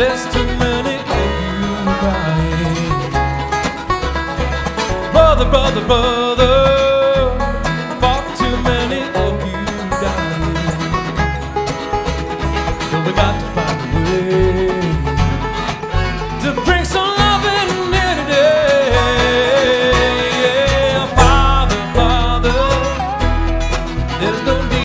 there's too many of you crying. Brother, brother, brother,